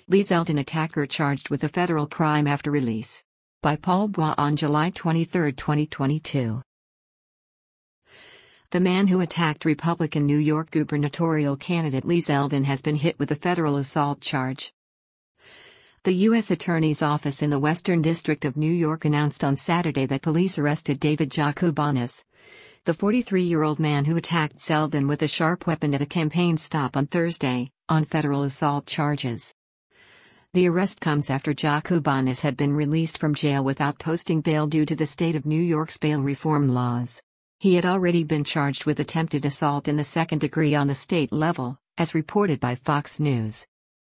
Lee Zeldin attacker charged with a federal crime after release. By Paul Bois on July 23, 2022. The man who attacked Republican New York gubernatorial candidate Lee Zeldin has been hit with a federal assault charge. The U.S. Attorney's Office in the Western District of New York announced on Saturday that police arrested David Jakubonis, the 43-year-old man who attacked Zeldin with a sharp weapon at a campaign stop on Thursday, on federal assault charges. The arrest comes after Jakubonis had been released from jail without posting bail due to the state of New York's bail reform laws. He had already been charged with attempted assault in the second degree on the state level, as reported by Fox News.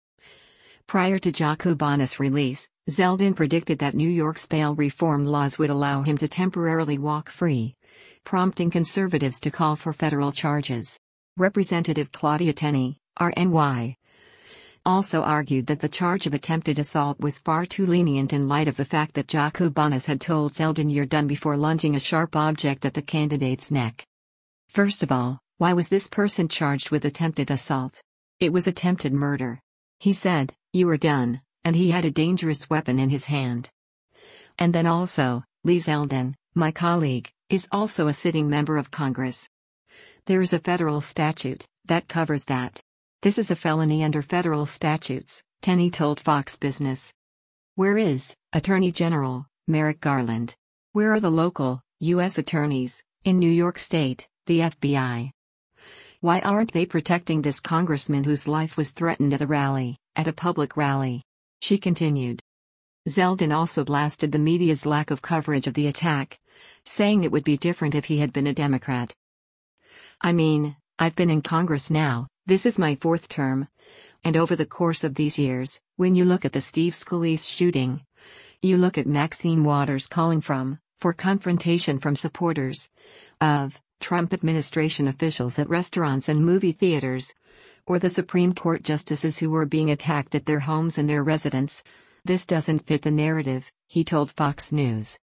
Prior to Jakubonis' release, Zeldin predicted that New York's bail reform laws would allow him to temporarily walk free, prompting conservatives to call for federal charges. Representative Claudia Tenney, RNY, also argued that the charge of attempted assault was far too lenient in light of the fact that Jakubonis had told Zeldin "you're done" before lunging a sharp object at the candidate's neck. First of all, why was this person charged with attempted assault? It was attempted murder. He said, "You are done," and he had a dangerous weapon in his hand. And then also, Lee Zeldin, my colleague, is also a sitting member of Congress. There is a federal statute that covers that. This is a felony under federal statutes, Tenney told Fox Business. Where is Attorney General Merrick Garland? Where are the local U.S. attorneys in New York State, the FBI? Why aren't they protecting this congressman whose life was threatened at a public rally? She continued. Zeldin also blasted the media's lack of coverage of the attack, saying it would be different if he had been a Democrat. "I mean, I've been in Congress now, this is my fourth term. And over the course of these years, when you look at the Steve Scalise shooting, you look at Maxine Waters calling for confrontation from supporters of Trump administration officials at restaurants and movie theaters, or the Supreme Court justices who were being attacked at their homes and their residence, this doesn't fit the narrative," he told Fox News.